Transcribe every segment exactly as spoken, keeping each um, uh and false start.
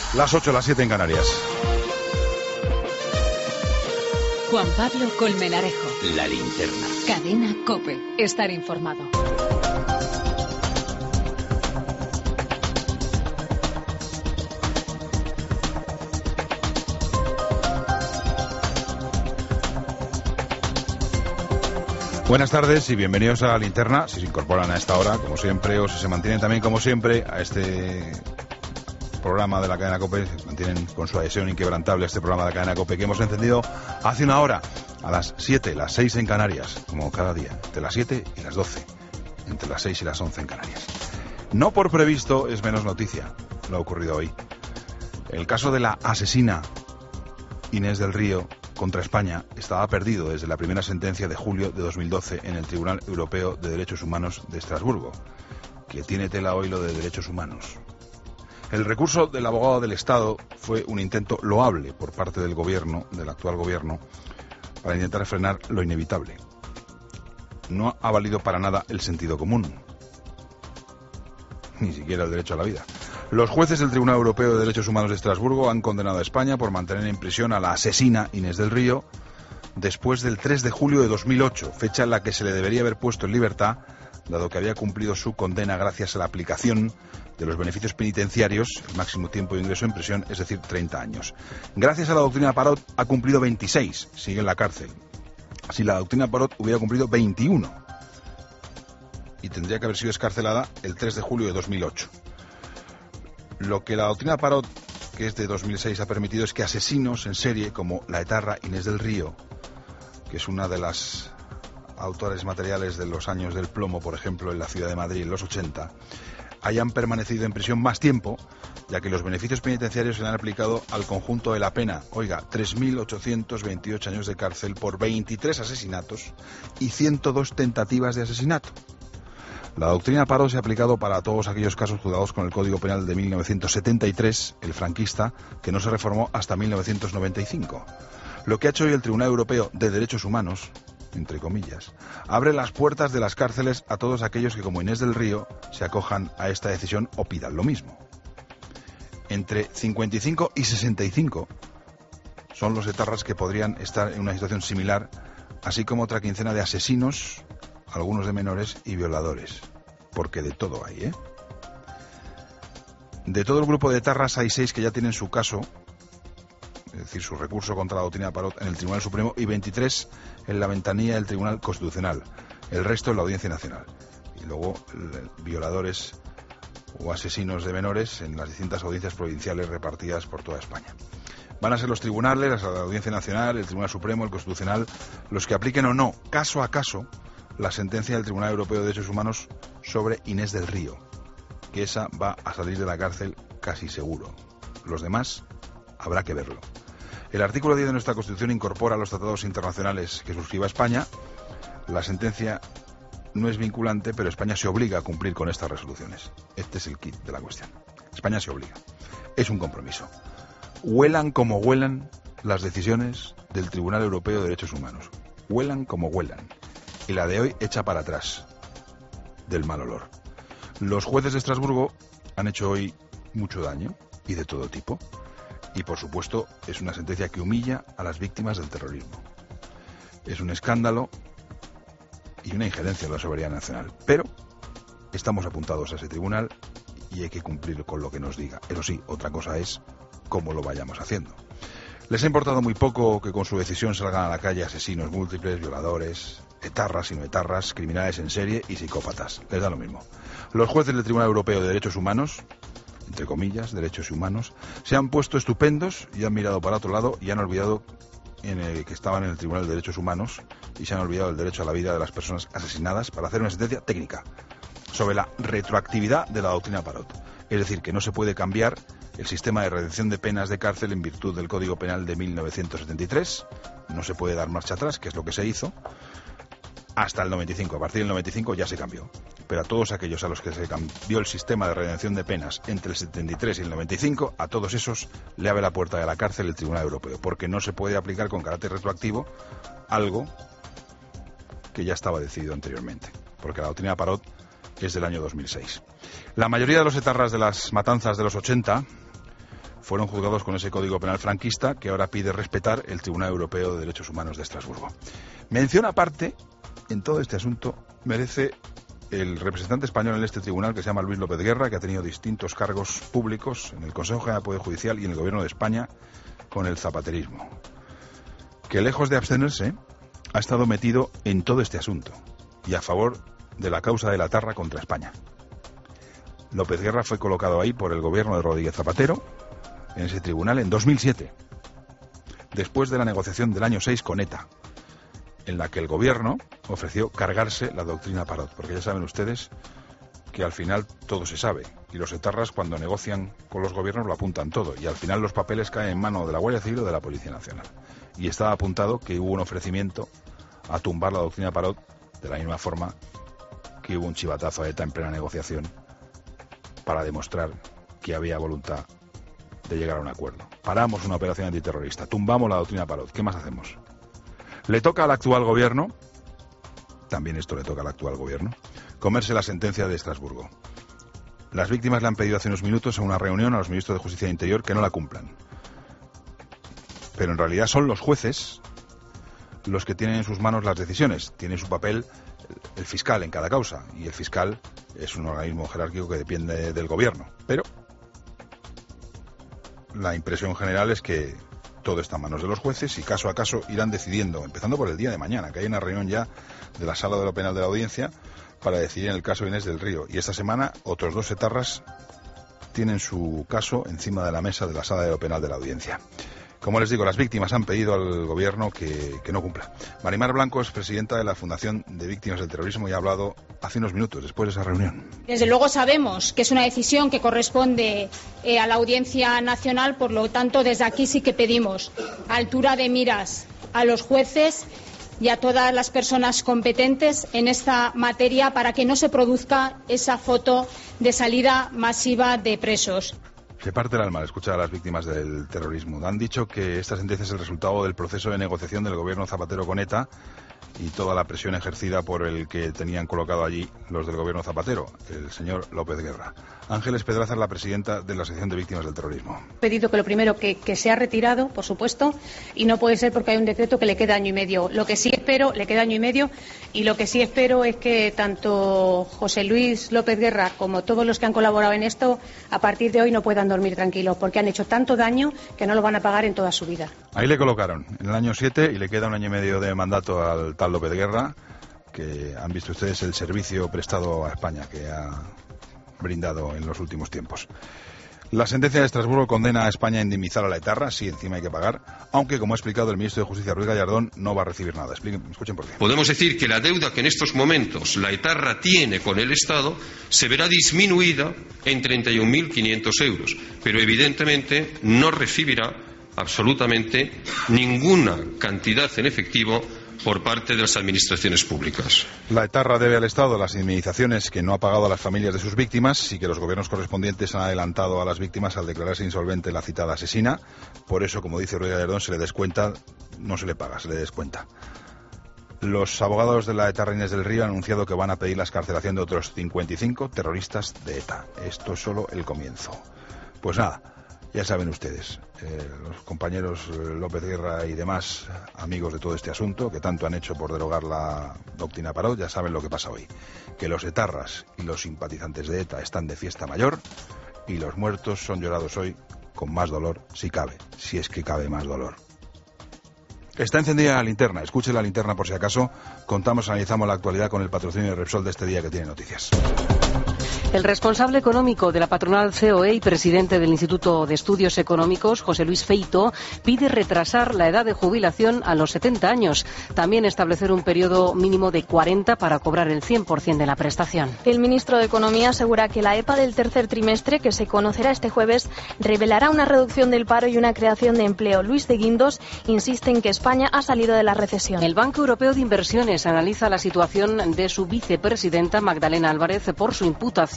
Las ocho, las siete en Canarias. Juan Pablo Colmenarejo. La linterna. Cadena COPE. Estar informado. Buenas tardes y bienvenidos a La Linterna, si se incorporan a esta hora, como siempre, o si se mantienen también, como siempre, a este programa de la cadena COPE, se mantienen con su adhesión inquebrantable a este programa de la cadena COPE que hemos encendido hace una hora, a las siete, las seis en Canarias, como cada día, entre las siete y las doce, entre las seis y las once en Canarias. No por previsto es menos noticia lo ha ocurrido hoy. El caso de la asesina Inés del Río contra España estaba perdido desde la primera sentencia de julio de dos mil doce en el Tribunal Europeo de Derechos Humanos de Estrasburgo, que tiene tela hoy lo de derechos humanos. El recurso del abogado del Estado fue un intento loable por parte del gobierno, del actual gobierno, para intentar frenar lo inevitable. No ha valido para nada el sentido común, ni siquiera el derecho a la vida. Los jueces del Tribunal Europeo de Derechos Humanos de Estrasburgo han condenado a España por mantener en prisión a la asesina Inés del Río después del tres de julio de dos mil ocho, fecha en la que se le debería haber puesto en libertad, dado que había cumplido su condena gracias a la aplicación de los beneficios penitenciarios, el máximo tiempo de ingreso en prisión, es decir, treinta años. Gracias a la doctrina Parot ha cumplido veintiséis, sigue en la cárcel. Si la doctrina Parot hubiera cumplido veintiuno, y tendría que haber sido excarcelada el tres de julio de dos mil ocho. Lo que la doctrina Parot, que es de dos mil seis, ha permitido es que asesinos en serie como la etarra Inés del Río, que es una de las autores materiales de los años del plomo, por ejemplo, en la ciudad de Madrid en los ochenta, hayan permanecido en prisión más tiempo, ya que los beneficios penitenciarios se le han aplicado al conjunto de la pena. Oiga, tres mil ochocientos veintiocho años de cárcel por veintitrés asesinatos y ciento dos tentativas de asesinato. La doctrina Parot se ha aplicado para todos aquellos casos juzgados con el Código Penal de mil novecientos setenta y tres, el franquista, que no se reformó hasta mil novecientos noventa y cinco. Lo que ha hecho hoy el Tribunal Europeo de Derechos Humanos, entre comillas, abre las puertas de las cárceles a todos aquellos que, como Inés del Río, se acojan a esta decisión o pidan lo mismo. Entre cincuenta y cinco y sesenta y cinco son los etarras que podrían estar en una situación similar, así como otra quincena de asesinos, algunos de menores y violadores, porque de todo hay, ¿eh? De todo el grupo de etarras hay seis que ya tienen su caso, es decir, su recurso contra la doctrina Parot en el Tribunal Supremo, y veintitrés en la ventanilla del Tribunal Constitucional, el resto en la Audiencia Nacional, y luego violadores o asesinos de menores en las distintas audiencias provinciales repartidas por toda España. Van a ser los tribunales, la Audiencia Nacional, el Tribunal Supremo, el Constitucional, los que apliquen o no, caso a caso, la sentencia del Tribunal Europeo de Derechos Humanos sobre Inés del Río, que esa va a salir de la cárcel casi seguro. Los demás habrá que verlo. El artículo diez de nuestra Constitución incorpora los tratados internacionales que suscriba España. La sentencia no es vinculante, pero España se obliga a cumplir con estas resoluciones. Este es el kit de la cuestión. España se obliga. Es un compromiso. Huelan como huelan las decisiones del Tribunal Europeo de Derechos Humanos. Huelan como huelan. Y la de hoy echa para atrás del mal olor. Los jueces de Estrasburgo han hecho hoy mucho daño, y de todo tipo, y por supuesto es una sentencia que humilla a las víctimas del terrorismo. Es un escándalo y una injerencia en la soberanía nacional, pero estamos apuntados a ese tribunal y hay que cumplir con lo que nos diga. Eso sí, otra cosa es cómo lo vayamos haciendo. Les ha importado muy poco que con su decisión salgan a la calle asesinos múltiples, violadores, etarras y no etarras, criminales en serie y psicópatas. Les da lo mismo. Los jueces del Tribunal Europeo de Derechos Humanos, entre comillas, derechos humanos, se han puesto estupendos y han mirado para otro lado y han olvidado en el que estaban en el Tribunal de Derechos Humanos y se han olvidado del derecho a la vida de las personas asesinadas para hacer una sentencia técnica sobre la retroactividad de la doctrina Parot. Es decir, que no se puede cambiar el sistema de redención de penas de cárcel en virtud del Código Penal de mil novecientos setenta y tres. No se puede dar marcha atrás, que es lo que se hizo, hasta el noventa y cinco. A partir del noventa y cinco ya se cambió. Pero a todos aquellos a los que se cambió el sistema de redención de penas entre el setenta y tres y el noventa y cinco, a todos esos le abre la puerta de la cárcel el Tribunal Europeo, porque no se puede aplicar con carácter retroactivo algo que ya estaba decidido anteriormente, porque la doctrina Parot es del año dos mil seis. La mayoría de los etarras de las matanzas de los ochenta fueron juzgados con ese Código Penal franquista que ahora pide respetar el Tribunal Europeo de Derechos Humanos de Estrasburgo. Mención aparte, en todo este asunto, merece el representante español en este tribunal, que se llama Luis López Guerra, que ha tenido distintos cargos públicos en el Consejo General del Poder Judicial y en el Gobierno de España con el zapaterismo, que lejos de abstenerse ha estado metido en todo este asunto y a favor de la causa de la Etarra contra España. López Guerra fue colocado ahí por el gobierno de Rodríguez Zapatero en ese tribunal en dos mil siete, después de la negociación del año seis con ETA, en la que el gobierno ofreció cargarse la doctrina Parot, porque ya saben ustedes que al final todo se sabe, y los etarras cuando negocian con los gobiernos lo apuntan todo, y al final los papeles caen en manos de la Guardia Civil o de la Policía Nacional. Y estaba apuntado que hubo un ofrecimiento a tumbar la doctrina Parot, de la misma forma que hubo un chivatazo a ETA en plena negociación para demostrar que había voluntad de llegar a un acuerdo. Paramos una operación antiterrorista, tumbamos la doctrina Parot, ¿qué más hacemos? Le toca al actual gobierno, también esto le toca al actual gobierno, comerse la sentencia de Estrasburgo. Las víctimas le han pedido hace unos minutos en una reunión a los ministros de Justicia e Interior que no la cumplan. Pero en realidad son los jueces los que tienen en sus manos las decisiones. Tiene su papel el fiscal en cada causa, y el fiscal es un organismo jerárquico que depende del gobierno. Pero la impresión general es que todo está en manos de los jueces y caso a caso irán decidiendo, empezando por el día de mañana, que hay una reunión ya de la Sala de lo Penal de la Audiencia para decidir en el caso Inés del Río. Y esta semana otros dos etarras tienen su caso encima de la mesa de la Sala de lo Penal de la Audiencia. Como les digo, las víctimas han pedido al gobierno que, que no cumpla. Marimar Blanco es presidenta de la Fundación de Víctimas del Terrorismo y ha hablado hace unos minutos, después de esa reunión. Desde luego sabemos que es una decisión que corresponde eh, a la Audiencia Nacional, por lo tanto, desde aquí sí que pedimos altura de miras a los jueces y a todas las personas competentes en esta materia para que no se produzca esa foto de salida masiva de presos. Se parte el alma al escuchar a las víctimas del terrorismo. Han dicho que esta sentencia es el resultado del proceso de negociación del gobierno Zapatero con ETA y toda la presión ejercida por el que tenían colocado allí los del gobierno Zapatero, el señor López Guerra. Ángeles Pedraza es la presidenta de la Asociación de Víctimas del Terrorismo. He pedido que lo primero que, que se ha retirado, por supuesto, y no puede ser porque hay un decreto que le queda año y medio. Lo que sí espero, le queda año y medio, y lo que sí espero es que tanto José Luis López Guerra como todos los que han colaborado en esto, a partir de hoy no puedan dormir tranquilos, porque han hecho tanto daño que no lo van a pagar en toda su vida. Ahí le colocaron, en el año siete, y le queda un año y medio de mandato al tal López Guerra, que han visto ustedes el servicio prestado a España que ha brindado en los últimos tiempos. La sentencia de Estrasburgo condena a España a indemnizar a la etarra, sí, encima hay que pagar, aunque, como ha explicado el ministro de Justicia, Ruiz Gallardón, no va a recibir nada. Expliquen, escuchen por qué. Podemos decir que la deuda que en estos momentos la etarra tiene con el Estado se verá disminuida en treinta y un mil quinientos euros, pero evidentemente no recibirá absolutamente ninguna cantidad en efectivo por parte de las administraciones públicas. La etarra debe al Estado las indemnizaciones que no ha pagado a las familias de sus víctimas y que los gobiernos correspondientes han adelantado a las víctimas al declararse insolvente la citada asesina. Por eso, como dice Ruiz Gallardón, se le descuenta, no se le paga, se le descuenta. Los abogados de la etarra Inés del Río han anunciado que van a pedir la excarcelación de otros cincuenta y cinco terroristas de ETA. Esto es solo el comienzo. Pues nada, ya saben ustedes, eh, los compañeros López Guerra y demás amigos de todo este asunto, que tanto han hecho por derogar la doctrina Parot, ya saben lo que pasa hoy. Que los etarras y los simpatizantes de ETA están de fiesta mayor y los muertos son llorados hoy con más dolor, si cabe, si es que cabe más dolor. Está encendida la linterna, escuche la linterna por si acaso. Contamos, analizamos la actualidad con el patrocinio de Repsol de este día que tiene noticias. El responsable económico de la patronal C O E y presidente del Instituto de Estudios Económicos, José Luis Feito, pide retrasar la edad de jubilación a los setenta años. También establecer un periodo mínimo de cuarenta para cobrar el cien por ciento de la prestación. El ministro de Economía asegura que la EPA del tercer trimestre, que se conocerá este jueves, revelará una reducción del paro y una creación de empleo. Luis de Guindos insiste en que España ha salido de la recesión. El Banco Europeo de Inversiones analiza la situación de su vicepresidenta Magdalena Álvarez por su imputación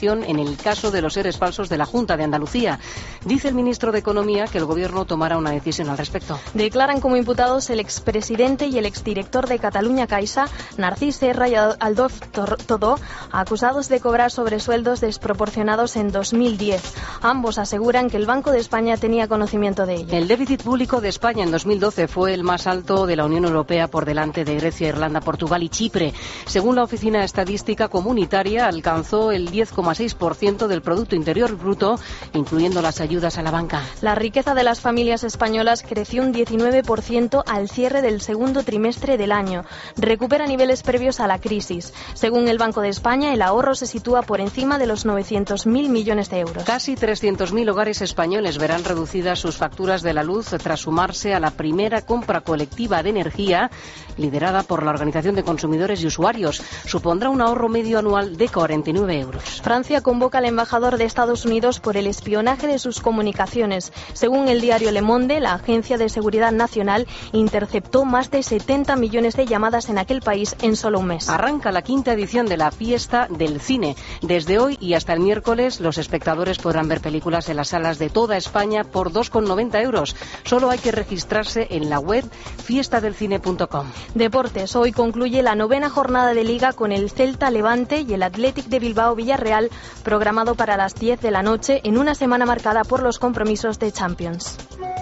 investigación en el caso de los seres falsos de la Junta de Andalucía. Dice el ministro de Economía que el Gobierno tomará una decisión al respecto. Declaran como imputados el expresidente y el exdirector de Cataluña Caixa, Narcís Serra y Adolf Todó, acusados de cobrar sobresueldos desproporcionados en dos mil diez. Ambos aseguran que el Banco de España tenía conocimiento de ello. El déficit público de España en dos mil doce fue el más alto de la Unión Europea, por delante de Grecia, Irlanda, Portugal y Chipre. Según la Oficina Estadística Comunitaria, alcanzó el diez coma seis por ciento del Producto Interior Bruto, incluyendo las ayudas a la banca. La riqueza de las familias españolas creció un diecinueve por ciento al cierre del segundo trimestre del año. Recupera niveles previos a la crisis. Según el Banco de España, el ahorro se sitúa por encima de los novecientos mil millones de euros. Casi trescientos mil hogares españoles verán reducidas sus facturas de la luz tras sumarse a la primera compra colectiva de energía liderada por la Organización de Consumidores y Usuarios. Supondrá un ahorro medio anual de cuarenta y nueve euros. Francia convoca al embajador de Estados Unidos por el espionaje de sus comunicaciones. Según el diario Le Monde, la Agencia de Seguridad Nacional interceptó más de setenta millones de llamadas en aquel país en solo un mes. Arranca la quinta edición de la Fiesta del Cine. Desde hoy y hasta el miércoles, los espectadores podrán ver películas en las salas de toda España por dos con noventa euros. Solo hay que registrarse en la web fiesta del cine punto com. Deportes. Hoy concluye la novena jornada de Liga con el Celta Levante y el Athletic de Bilbao Villarreal, programado para las diez de la noche en una semana marcada por los compromisos de Champions.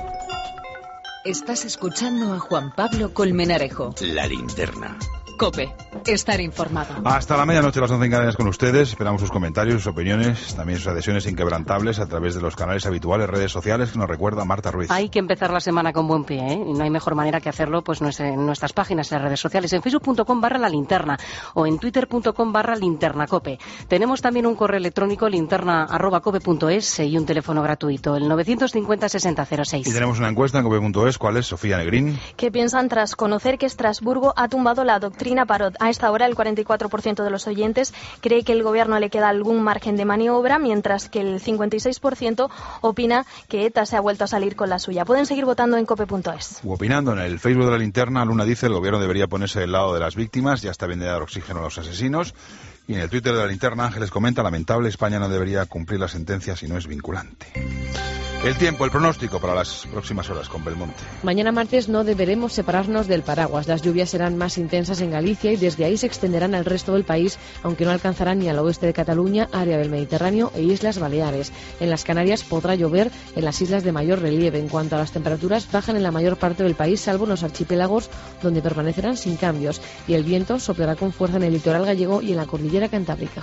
Estás escuchando a Juan Pablo Colmenarejo. La Linterna. COPE. Estar informado. Hasta la medianoche, las once en cadenas con ustedes. Esperamos sus comentarios, sus opiniones, también sus adhesiones inquebrantables a través de los canales habituales, redes sociales, que nos recuerda Marta Ruiz. Hay que empezar la semana con buen pie, ¿eh? Y no hay mejor manera que hacerlo pues no es en nuestras páginas, en las redes sociales, en facebook punto com barra la linterna o en twitter punto com barra linternacope. Tenemos también un correo electrónico, linterna arroba cope punto es, y un teléfono gratuito, el novecientos cincuenta sesenta cero seis. Y tenemos una encuesta en cope punto es. ¿Cuál es, Sofía Negrín? ¿Qué piensan tras conocer que Estrasburgo ha tumbado la doctrina Parot? A esta hora el cuarenta y cuatro por ciento de los oyentes cree que el gobierno le queda algún margen de maniobra, mientras que el cincuenta y seis por ciento opina que ETA se ha vuelto a salir con la suya. Pueden seguir votando en cope punto es. Opinando en el Facebook de la Linterna, Luna dice: el gobierno debería ponerse del lado de las víctimas, ya está bien de dar oxígeno a los asesinos. Y en el Twitter de la Linterna, Ángeles comenta: lamentable, España no debería cumplir la sentencia si no es vinculante. El tiempo, el pronóstico para las próximas horas con Belmonte. Mañana martes no deberemos separarnos del paraguas. Las lluvias serán más intensas en Galicia y desde ahí se extenderán al resto del país, aunque no alcanzarán ni al oeste de Cataluña, área del Mediterráneo e Islas Baleares. En las Canarias podrá llover en las islas de mayor relieve. En cuanto a las temperaturas, bajan en la mayor parte del país, salvo en los archipiélagos, donde permanecerán sin cambios. Y el viento soplará con fuerza en el litoral gallego y en la cordillera cantábrica.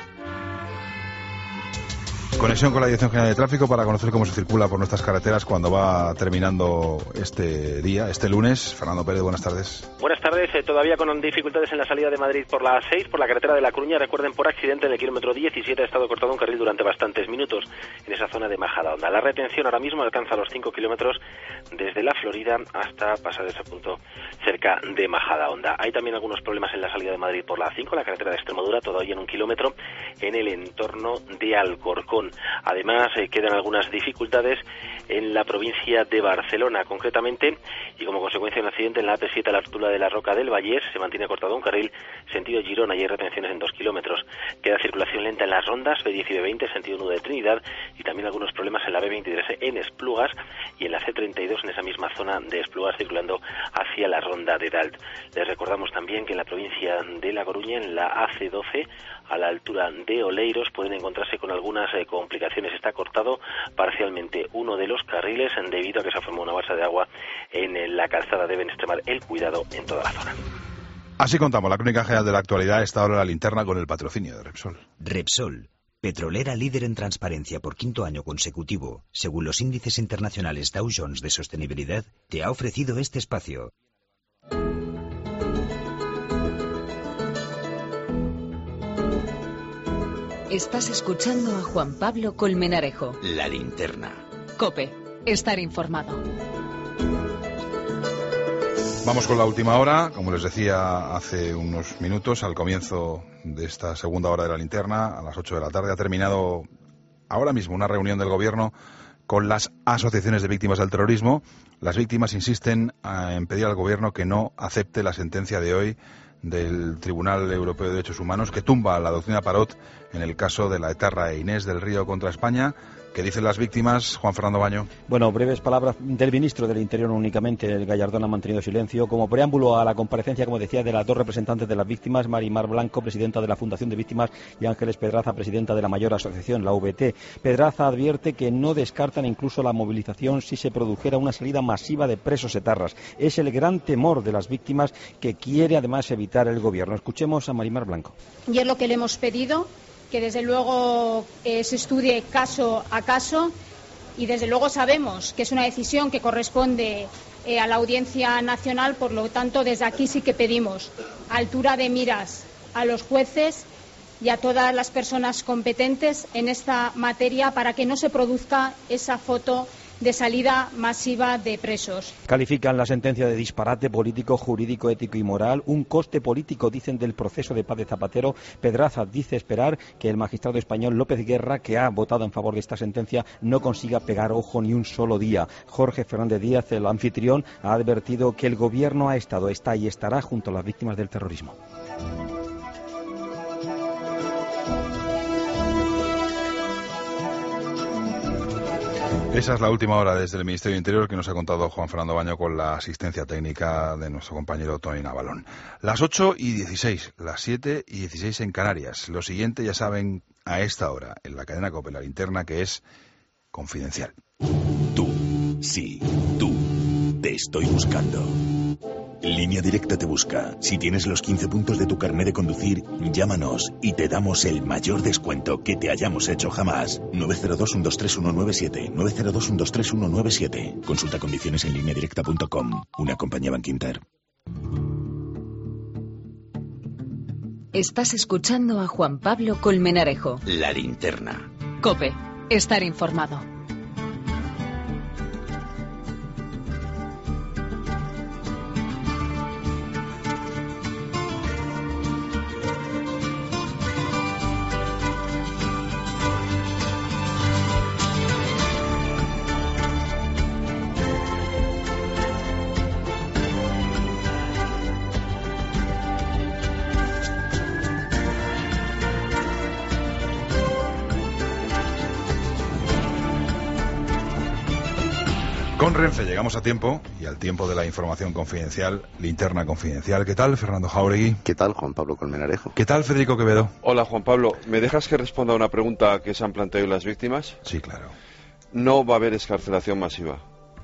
Conexión con la Dirección General de Tráfico para conocer cómo se circula por nuestras carreteras cuando va terminando este día, este lunes. Fernando Pérez, buenas tardes. Buenas tardes. Eh, todavía con dificultades en la salida de Madrid por la A seis, por la carretera de La Coruña. Recuerden, por accidente en el kilómetro diecisiete ha estado cortado un carril durante bastantes minutos en esa zona de Majadahonda. La retención ahora mismo alcanza los cinco kilómetros desde la Florida hasta pasar ese punto cerca de Majadahonda. Hay también algunos problemas en la salida de Madrid por la A cinco, la carretera de Extremadura, todavía en un kilómetro en el entorno de Alcorcón. Además, eh, quedan algunas dificultades en la provincia de Barcelona, concretamente, y como consecuencia de un accidente en la A P siete a la altura de la Roca del Vallés, se mantiene cortado un carril sentido Girona y hay retenciones en dos kilómetros. Queda circulación lenta en las rondas B diez y B veinte, sentido Nudo de Trinidad, y también algunos problemas en la B veintitrés en Esplugas y en la C treinta y dos en esa misma zona de Esplugas, circulando hacia la ronda de Dalt. Les recordamos también que en la provincia de La Coruña, en la A C doce, a la altura de Oleiros, pueden encontrarse con algunas eh, complicaciones. Está cortado parcialmente uno de los carriles debido a que se ha formado una balsa de agua en la calzada. Deben extremar el cuidado en toda la zona. Así contamos la crónica general de la actualidad. Esta hora la Linterna con el patrocinio de Repsol. Repsol, petrolera líder en transparencia por quinto año consecutivo, según los índices internacionales Dow Jones de sostenibilidad, te ha ofrecido este espacio. Estás escuchando a Juan Pablo Colmenarejo. La Linterna. COPE. Estar informado. Vamos con la última hora, como les decía hace unos minutos, al comienzo de esta segunda hora de la Linterna, a las ocho de la tarde, ha terminado ahora mismo una reunión del Gobierno con las asociaciones de víctimas del terrorismo. Las víctimas insisten en pedir al Gobierno que no acepte la sentencia de hoy del Tribunal Europeo de Derechos Humanos, que tumba la doctrina Parot en el caso de la etarra Inés del Río contra España. ¿Qué dicen las víctimas, Juan Fernando Baño? Bueno, breves palabras del ministro del Interior únicamente. El Gallardón ha mantenido silencio. Como preámbulo a la comparecencia, como decía, de las dos representantes de las víctimas, Marimar Blanco, presidenta de la Fundación de Víctimas, y Ángeles Pedraza, presidenta de la mayor asociación, la V T. Pedraza advierte que no descartan incluso la movilización si se produjera una salida masiva de presos etarras. Es el gran temor de las víctimas que quiere además evitar el gobierno. Escuchemos a Marimar Blanco. Y es lo que le hemos pedido, que desde luego eh, se estudie caso a caso, y desde luego sabemos que es una decisión que corresponde eh, a la Audiencia Nacional. Por lo tanto, desde aquí sí que pedimos altura de miras a los jueces y a todas las personas competentes en esta materia para que no se produzca esa foto de salida masiva de presos. Califican la sentencia de disparate político, jurídico, ético y moral, un coste político, dicen, del proceso de paz de Zapatero. Pedraza dice esperar que el magistrado español López Guerra, que ha votado en favor de esta sentencia, no consiga pegar ojo ni un solo día. Jorge Fernández Díaz, el anfitrión, ha advertido que el gobierno ha estado, está y estará junto a las víctimas del terrorismo. Esa es la última hora desde el Ministerio de Interior que nos ha contado Juan Fernando Baño con la asistencia técnica de nuestro compañero Tony Navalón. Las ocho y dieciséis, las siete y dieciséis en Canarias. Lo siguiente ya saben a esta hora en la cadena COPE, la linterna, que es confidencial. Tú, sí, tú, te estoy buscando. Línea Directa te busca. Si tienes los quince puntos de tu carné de conducir, llámanos y te damos el mayor descuento que te hayamos hecho jamás. nueve cero dos, uno dos tres, uno nueve siete. nueve cero dos, uno dos tres, uno nueve siete. Consulta condiciones en línea directa punto com. Una compañía Bankinter. Estás escuchando a Juan Pablo Colmenarejo. La linterna. COPE. Estar informado. Con Renfe llegamos a tiempo y al tiempo de la información confidencial, linterna confidencial. ¿Qué tal, Fernando Jauregui? ¿Qué tal, Juan Pablo Colmenarejo? ¿Qué tal, Federico Quevedo? Hola, Juan Pablo. ¿Me dejas que responda a una pregunta que se han planteado las víctimas? Sí, claro. No va a haber excarcelación masiva.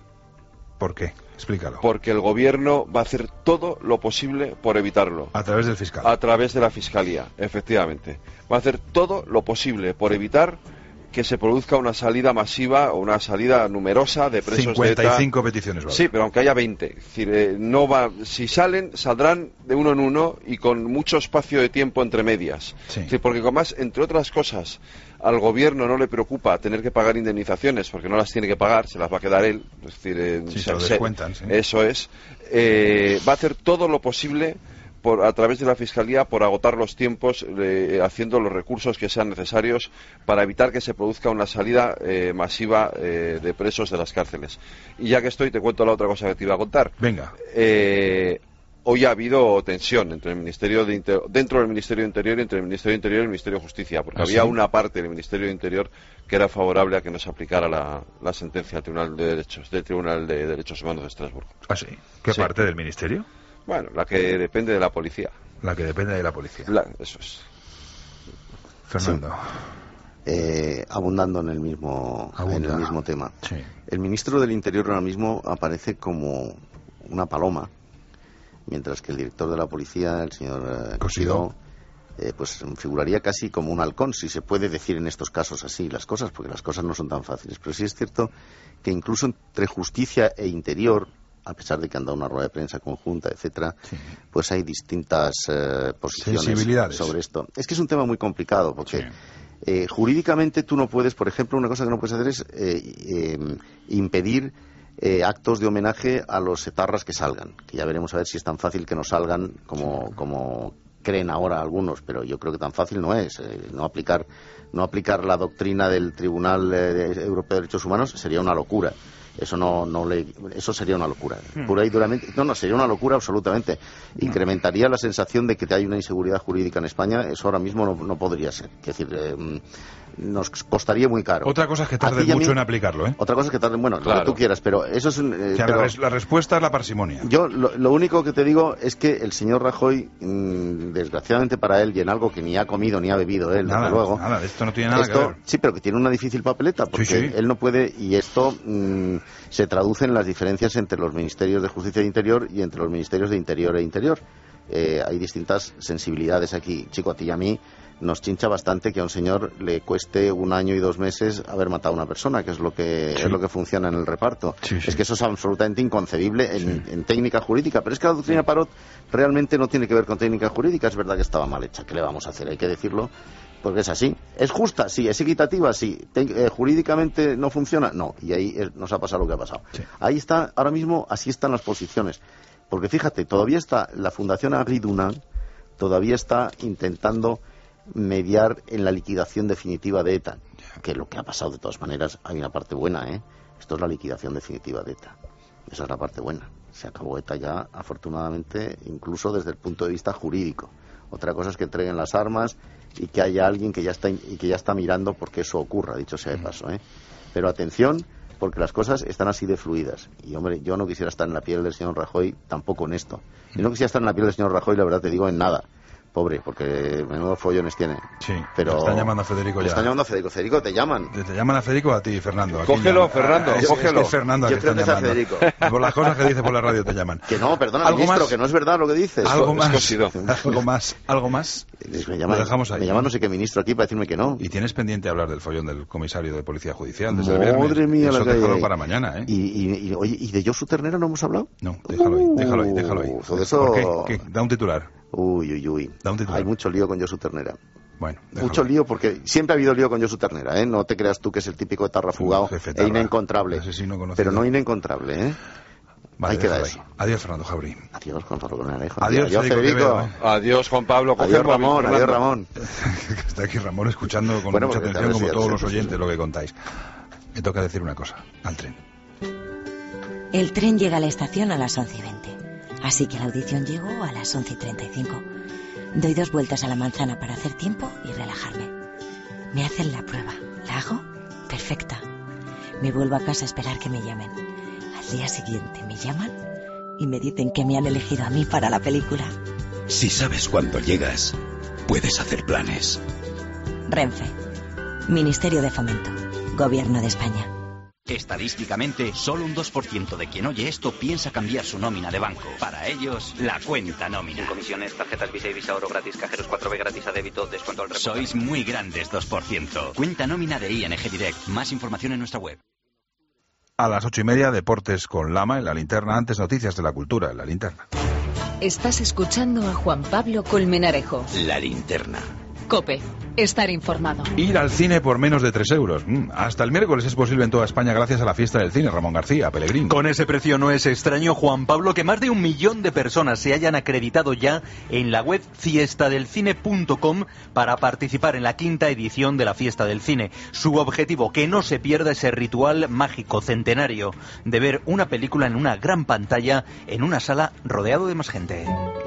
¿Por qué? Explícalo. Porque el gobierno va a hacer todo lo posible por evitarlo. A través del fiscal. A través de la fiscalía, efectivamente. Va a hacer todo lo posible por evitar que se produzca una salida masiva o una salida numerosa de presos cincuenta y cinco de ETA. peticiones. Vale. Sí, pero aunque haya veinte. Es decir, eh, no va, si salen, saldrán de uno en uno y con mucho espacio de tiempo entre medias. Sí. Es decir, porque con más, entre otras cosas, al gobierno no le preocupa tener que pagar indemnizaciones porque no las tiene que pagar, se las va a quedar él. Es decir, eh, sí, se, se lo descuentan, sí. Eso es. Eh, va a hacer todo lo posible Por, a través de la Fiscalía por agotar los tiempos, eh, haciendo los recursos que sean necesarios para evitar que se produzca una salida eh, masiva eh, de presos de las cárceles. Y ya que estoy, te cuento la otra cosa que te iba a contar. Venga. Eh, hoy ha habido tensión entre el Ministerio de Inter... dentro del Ministerio de Interior y entre el Ministerio de Interior y el Ministerio de Justicia, porque ¿Ah, había sí? una parte del Ministerio de Interior que era favorable a que no se aplicara la, la sentencia del Tribunal de Derechos, del Tribunal de Derechos Humanos de Estrasburgo. ¿Ah, sí? ¿Qué Sí. parte del Ministerio? Bueno, la que depende de la policía. La que depende de la policía. La, eso es. Fernando. Sí. Eh, abundando en el mismo Abunda. en el mismo tema. Sí. El ministro del Interior ahora mismo aparece como una paloma, mientras que el director de la policía, el señor eh, Cosidó, eh, pues figuraría casi como un halcón, si se puede decir en estos casos así las cosas, porque las cosas no son tan fáciles. Pero sí es cierto que incluso entre justicia e interior, a pesar de que han dado una rueda de prensa conjunta, etcétera, sí. pues hay distintas eh, posiciones sobre esto. Es que es un tema muy complicado, porque sí. eh, jurídicamente tú no puedes, por ejemplo, una cosa que no puedes hacer es eh, eh, impedir eh, actos de homenaje a los etarras que salgan, que ya veremos a ver si es tan fácil que no salgan como, sí. como creen ahora algunos, pero yo creo que tan fácil no es. Eh, no aplicar, no aplicar la doctrina del Tribunal eh, Europeo de Derechos Humanos sería una locura. Eso no, no le, eso sería una locura, pura y duramente. No, no, sería una locura absolutamente. Incrementaría la sensación de que hay una inseguridad jurídica en España. Eso ahora mismo no, no podría ser. Es decir, eh, nos costaría muy caro. Otra cosa es que tarde mucho mí, en aplicarlo, ¿eh? Otra cosa es que tarde, bueno, claro. Lo que tú quieras, pero eso es un, eh, o sea, pero, la, res, la respuesta es la parsimonia. Yo lo, lo único que te digo es que el señor Rajoy, mmm, desgraciadamente para él, y en algo que ni ha comido ni ha bebido él, nada, desde luego. Nada, esto no tiene nada esto, que ver. Sí, pero que tiene una difícil papeleta, porque sí, sí. él no puede, y esto mmm, se traduce en las diferencias entre los ministerios de Justicia e Interior y entre los ministerios de Interior e Interior. Eh, hay distintas sensibilidades aquí. Chico, a ti y a mí nos chincha bastante que a un señor le cueste un año y dos meses haber matado a una persona, que es lo que sí. es lo que funciona en el reparto. Sí, sí. Es que eso es absolutamente inconcebible en, sí. en técnica jurídica, pero es que la doctrina Parot realmente no tiene que ver con técnica jurídica. Es verdad que estaba mal hecha, ¿qué le vamos a hacer? Hay que decirlo, porque es así. ¿Es justa? Sí. ¿Es equitativa? Sí. Eh, ¿Jurídicamente no funciona? No. Y ahí eh, nos ha pasado lo que ha pasado. Sí. Ahí está, ahora mismo, así están las posiciones. Porque fíjate, todavía está la Fundación Agriduna, todavía está intentando mediar en la liquidación definitiva de ETA, que lo que ha pasado de todas maneras, hay una parte buena, ¿eh? Esto es la liquidación definitiva de ETA, esa es la parte buena. Se acabó ETA ya, afortunadamente, incluso desde el punto de vista jurídico. Otra cosa es que entreguen las armas y que haya alguien que ya está y que ya está mirando porque eso ocurra, dicho sea de paso, ¿eh? Pero atención, porque las cosas están así de fluidas. Y, hombre, yo no quisiera estar en la piel del señor Rajoy, tampoco en esto. Yo no quisiera estar en la piel del señor Rajoy, la verdad te digo, en nada. Pobre, porque menudo follones tiene. Sí, pero están llamando a Federico ya. Están llamando a Federico. Federico, te llaman. Te, te llaman a Federico a ti, Fernando. Cógelo, Fernando, es, cógelo. Es, es Fernando a Yo que creo que están es a llamando. Federico. Por las cosas que dice por la radio te llaman. Que no, perdona, ¿Algo ministro, más? que no es verdad lo que dices. Algo es más. Cosido. Algo más. Algo más. Me llaman, lo dejamos ahí. Me llaman no sé qué ministro aquí para decirme que no. Y tienes pendiente hablar del follón del comisario de Policía Judicial desde Madre el viernes. mía, Eso la que déjalo hay. para mañana, ¿eh? Y, y, y, oye, ¿y de Josu Ternera no hemos hablado? No, déjalo ahí, déjalo ahí, déjalo ahí. Uh, eso... ¿Por qué? ¿Qué? Da un titular. Uy, uy, uy. Da un titular. Hay mucho lío con Josu Ternera. Bueno, mucho lío porque siempre ha habido lío con Josu Ternera, ¿eh? No te creas tú que es el típico etarra fugado e inencontrable. Pero no inencontrable, ¿eh? Vale, ahí queda eso. Ahí. Adiós, Fernando Jauregui. Adiós, Juan Pablo Conejo. Adiós, adiós Federico. Federico. Veo, ¿eh? Adiós, Juan Pablo. Adiós, Ramón. Adiós, Ramón. Está aquí Ramón escuchando con bueno, mucha atención, como sí, todos sí, los sí, oyentes, sí. lo que contáis. Me toca decir una cosa. Al tren. El tren llega a la estación a las once y veinte. Así que la audición llegó a las once y treinta y cinco. Doy dos vueltas a la manzana para hacer tiempo y relajarme. Me hacen la prueba. ¿La hago? Perfecta. Me vuelvo a casa a esperar que me llamen. Al día siguiente me llaman y me dicen que me han elegido a mí para la película. Si sabes cuándo llegas, puedes hacer planes. Renfe. Ministerio de Fomento. Gobierno de España. Estadísticamente, solo un dos por ciento de quien oye esto piensa cambiar su nómina de banco. Para ellos, la cuenta nómina. Sin comisiones, tarjetas Visa y Visa Oro gratis, cajeros cuatro B gratis a débito, descuento al reportaje. Sois muy grandes dos por ciento. Cuenta nómina de I N G Direct. Más información en nuestra web. A las ocho y media, deportes con Lama en la linterna. Antes, noticias de la cultura en la linterna. Estás escuchando a Juan Pablo Colmenarejo. La linterna. COPE. Estar informado. Ir al cine por menos de tres euros. Mm, hasta el miércoles es posible en toda España gracias a la fiesta del cine. Ramón García, Pellegrín. Con ese precio no es extraño, Juan Pablo, que más de un millón de personas se hayan acreditado ya en la web fiesta del cine punto com para participar en la quinta edición de la Fiesta del Cine. Su objetivo, que no se pierda ese ritual mágico centenario de ver una película en una gran pantalla, en una sala rodeado de más gente.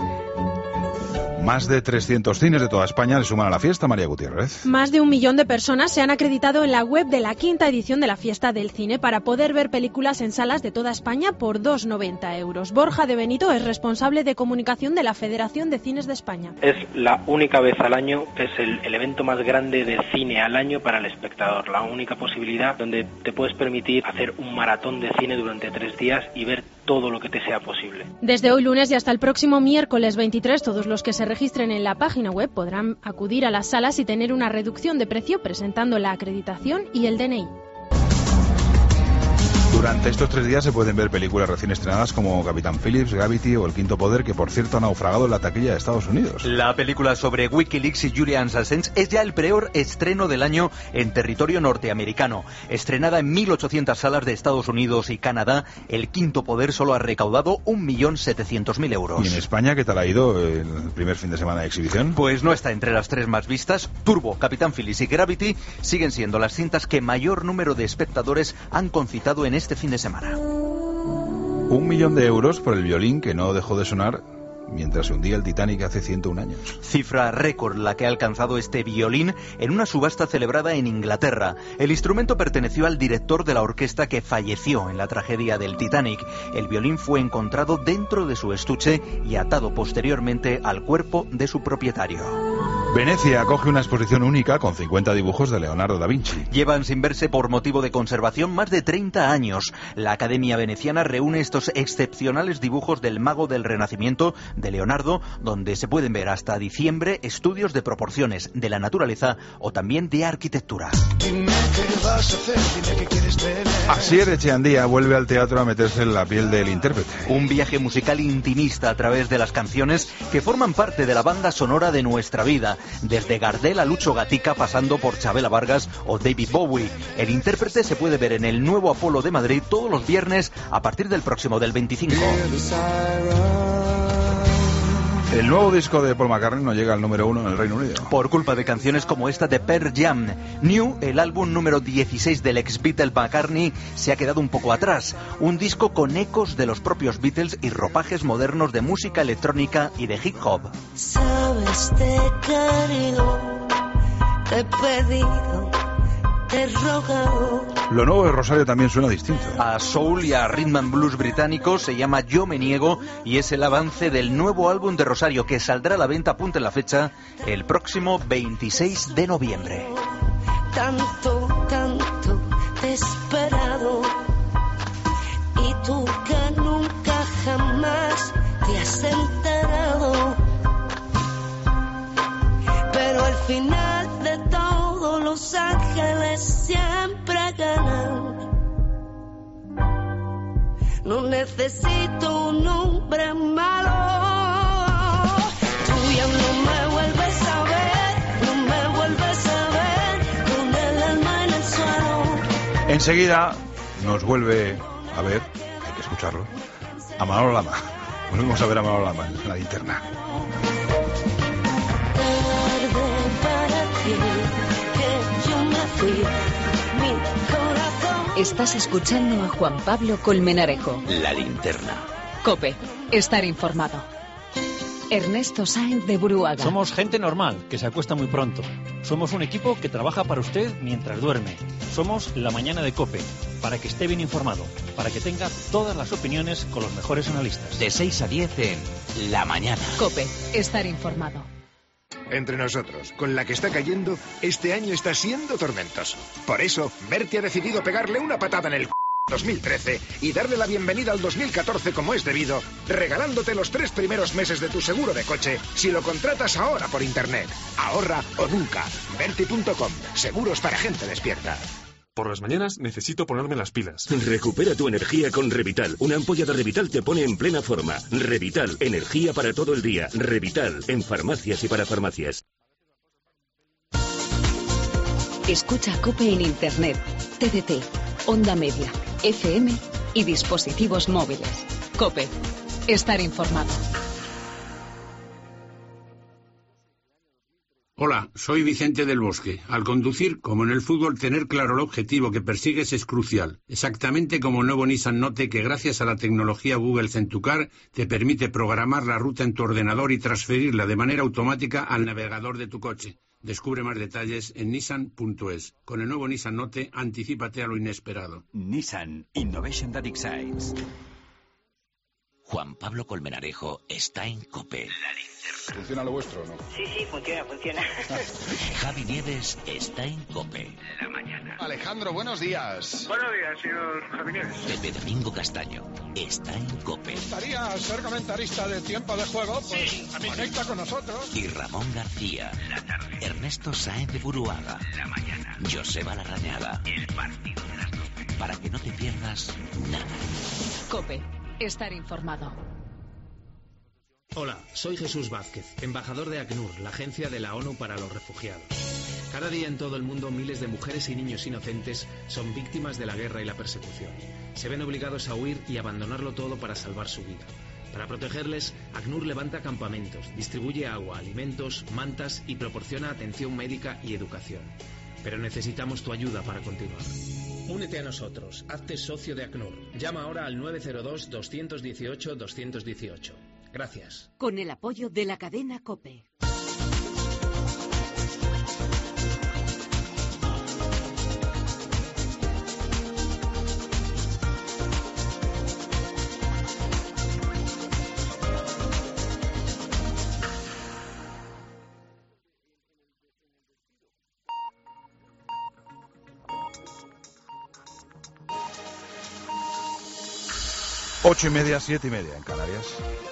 Más de trescientos cines de toda España le suman a la fiesta, María Gutiérrez. Más de un millón de personas se han acreditado en la web de la quinta edición de la Fiesta del Cine para poder ver películas en salas de toda España por dos noventa euros. Borja de Benito es responsable de comunicación de la Federación de Cines de España. Es la única vez al año, es el, el evento más grande de cine al año para el espectador. La única posibilidad donde te puedes permitir hacer un maratón de cine durante tres días y ver todo lo que te sea posible. Desde hoy lunes y hasta el próximo miércoles veintitrés, todos los que se registren en la página web podrán acudir a las salas y tener una reducción de precio presentando la acreditación y el D N I. Durante estos tres días se pueden ver películas recién estrenadas como Capitán Phillips, Gravity o El Quinto Poder, que por cierto han naufragado en la taquilla de Estados Unidos. La película sobre Wikileaks y Julian Assange es ya el peor estreno del año en territorio norteamericano. Estrenada en mil ochocientas salas de Estados Unidos y Canadá, El Quinto Poder solo ha recaudado un millón setecientos mil euros. ¿Y en España qué tal ha ido el primer fin de semana de exhibición? Pues no está entre las tres más vistas. Turbo, Capitán Phillips y Gravity siguen siendo las cintas que mayor número de espectadores han concitado en este este fin de semana. Un millón de euros por el violín que no dejó de sonar mientras se hundía el Titanic hace ciento un años. Cifra récord la que ha alcanzado este violín en una subasta celebrada en Inglaterra. El instrumento perteneció al director de la orquesta que falleció en la tragedia del Titanic. El violín fue encontrado dentro de su estuche y atado posteriormente al cuerpo de su propietario. Venecia acoge una exposición única con cincuenta dibujos de Leonardo da Vinci. Llevan sin verse por motivo de conservación más de treinta años. La Academia Veneciana reúne estos excepcionales dibujos del mago del Renacimiento de Leonardo, donde se pueden ver hasta diciembre estudios de proporciones de la naturaleza o también de arquitectura. Dime qué vas a hacer, dime qué quieres beber. Asier Echeandía vuelve al teatro a meterse en la piel del intérprete. Un viaje musical intimista a través de las canciones que forman parte de la banda sonora de nuestra vida, desde Gardel a Lucho Gatica, pasando por Chabela Vargas o David Bowie. El intérprete se puede ver en el nuevo Apolo de Madrid todos los viernes a partir del próximo del veinticinco. El nuevo disco de Paul McCartney no llega al número uno en el Reino Unido. Por culpa de canciones como esta de Pearl Jam. New, el álbum número dieciséis del ex Beatle McCartney, se ha quedado un poco atrás. Un disco con ecos de los propios Beatles y ropajes modernos de música electrónica y de hip hop. Sabes, te he querido, te he pedido, te he rogado. Lo nuevo de Rosario también suena distinto. A soul y a rhythm and blues británico se llama Yo me niego y es el avance del nuevo álbum de Rosario que saldrá a la venta, apunten la fecha, el próximo veintiséis de noviembre. Tanto, tanto te he esperado y tú que nunca jamás te has enterado. Pero al final de todo los ángeles siempre ganan. No necesito un hombre malo. Tú ya no me vuelves a ver, no me vuelves a ver con el alma en el suelo. Enseguida nos vuelve a ver, hay que escucharlo, a Manolo Lama. Volvemos a ver a Manolo Lama en la linterna. Estás escuchando a Juan Pablo Colmenarejo. La linterna. COPE. Estar informado. Ernesto Sáenz de Buruaga. Somos gente normal, que se acuesta muy pronto. Somos un equipo que trabaja para usted mientras duerme. Somos La Mañana de COPE, para que esté bien informado, para que tenga todas las opiniones con los mejores analistas. De seis a diez en La Mañana. COPE. Estar informado. Entre nosotros, con la que está cayendo, este año está siendo tormentoso. Por eso, Berti ha decidido pegarle una patada en el c... dos mil trece y darle la bienvenida al dos mil catorce como es debido, regalándote los tres primeros meses de tu seguro de coche si lo contratas ahora por internet. Ahorra o nunca. Berti punto com. Seguros para gente despierta. Por las mañanas necesito ponerme las pilas. Recupera tu energía con Revital. Una ampolla de Revital te pone en plena forma. Revital, energía para todo el día. Revital, en farmacias y para farmacias. Escucha COPE en Internet, T D T, Onda Media, F M y dispositivos móviles. COPE. Estar informado. Hola, soy Vicente del Bosque. Al conducir, como en el fútbol, tener claro el objetivo que persigues es crucial. Exactamente como el nuevo Nissan Note, que gracias a la tecnología Google Centucar te permite programar la ruta en tu ordenador y transferirla de manera automática al navegador de tu coche. Descubre más detalles en nissan punto es. Con el nuevo Nissan Note, anticípate a lo inesperado. Nissan Innovation That Excites. Juan Pablo Colmenarejo está en COPE. ¿Funciona lo vuestro o no? Sí, sí, funciona, funciona. Javi Nieves está en COPE. La mañana. Alejandro, buenos días. Buenos días, señor Javi Nieves. Pepe Domingo Castaño está en COPE. ¿Gustaría ser comentarista de Tiempo de Juego? Pues sí, conecta con nosotros. Y Ramón García. La tarde. Ernesto Sáenz de Buruaga. La mañana. Joseba Larrañaga. El partido de las doce. Para que no te pierdas nada. COPE. Estar informado. Hola, soy Jesús Vázquez, embajador de ACNUR, la agencia de la ONU para los refugiados. Cada día en todo el mundo miles de mujeres y niños inocentes son víctimas de la guerra y la persecución. Se ven obligados a huir y abandonarlo todo para salvar su vida. Para protegerles, ACNUR levanta campamentos, distribuye agua, alimentos, mantas y proporciona atención médica y educación. pero necesitamos tu ayuda para continuar. Únete a nosotros, hazte socio de ACNUR. Llama ahora al nueve cero dos, dos uno ocho, dos uno ocho. Gracias. Con el apoyo de la cadena COPE. Ocho y media, siete y media en Canarias.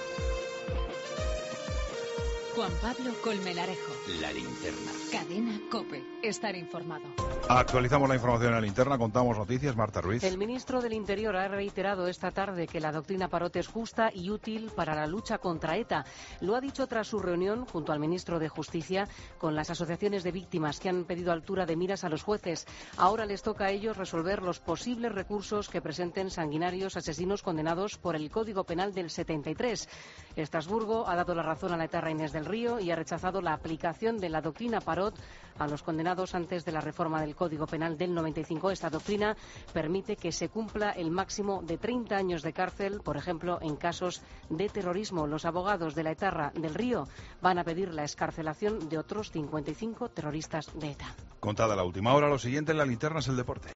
Juan Pablo Colmenarejo. La linterna. Cadena COPE. Estar informado. Actualizamos la información en la linterna, contamos noticias. Marta Ruiz. El ministro del Interior ha reiterado esta tarde que la doctrina Parot es justa y útil para la lucha contra ETA. Lo ha dicho tras su reunión junto al ministro de Justicia con las asociaciones de víctimas que han pedido altura de miras a los jueces. Ahora les toca a ellos resolver los posibles recursos que presenten sanguinarios asesinos condenados por el Código Penal del setenta y tres. Estrasburgo ha dado la razón a la etarra Inés del Río y ha rechazado la aplicación de la doctrina Parot a los condenados antes de la reforma del Código Penal del noventa y cinco. Esta doctrina permite que se cumpla el máximo de treinta años de cárcel, por ejemplo, en casos de terrorismo. Los abogados de la etarra del Río van a pedir la excarcelación de otros cincuenta y cinco terroristas de ETA. Contada la última hora, lo siguiente en la linterna es el deporte.